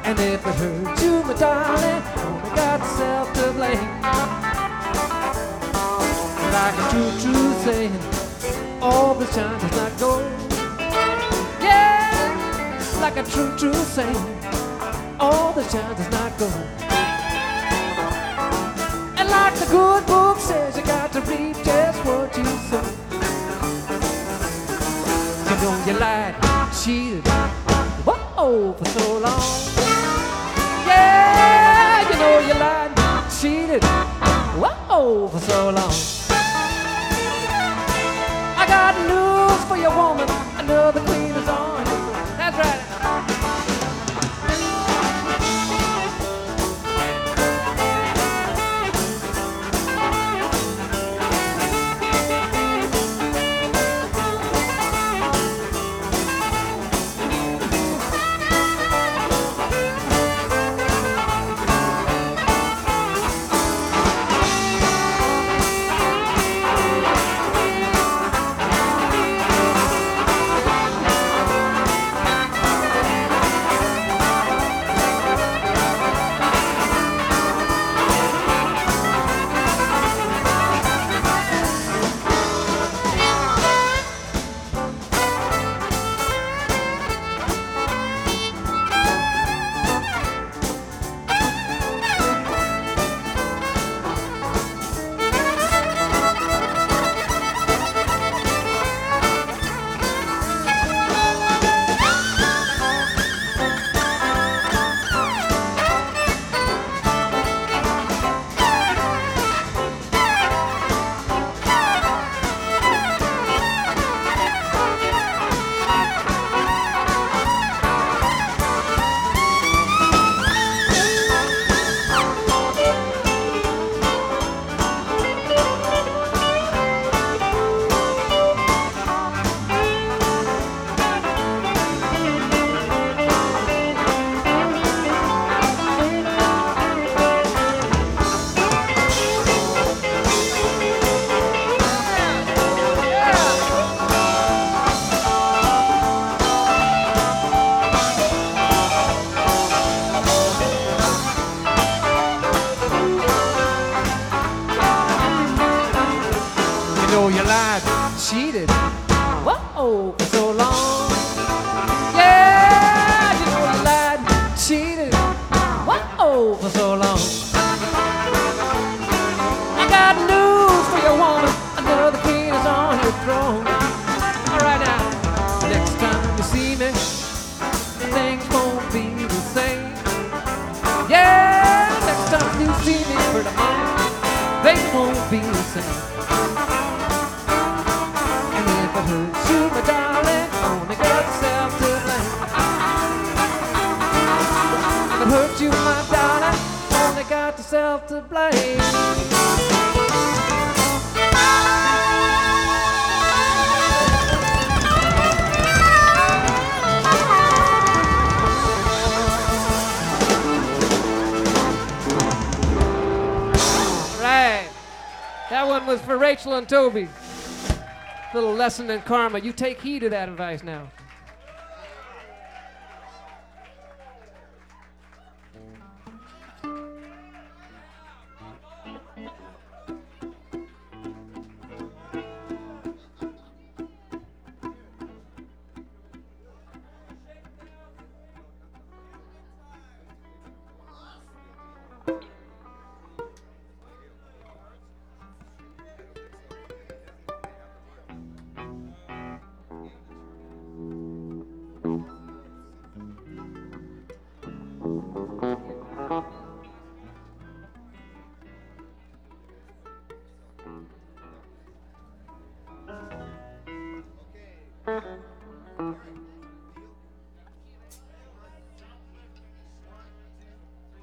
And if it hurts you, my darling, only got yourself to blame. Like a true saying, all the shine does not gold. Yeah, like a true saying, all the shine does not gold. And like the good book says, you got to reap just what you sow. You know you lied, cheated, whoa, for so long. Yeah, you know you lied, cheated, whoa, for so long. I got news for your woman, another queen is on. That's right. You know you lied, cheated, whoa, for so long. Yeah, you know you lied, cheated, whoa, for so long. I got news for your woman, another queen is on your throne. All right now, next time you see me, things won't be the same. Yeah, next time you see me for the moment, things won't be the same. If it hurts you, my darling, only got yourself to blame. If it hurts you, my darling, only got yourself to blame. Right. That one was for Rachel and Toby. Little lesson in karma. You take heed of that advice now. Okay.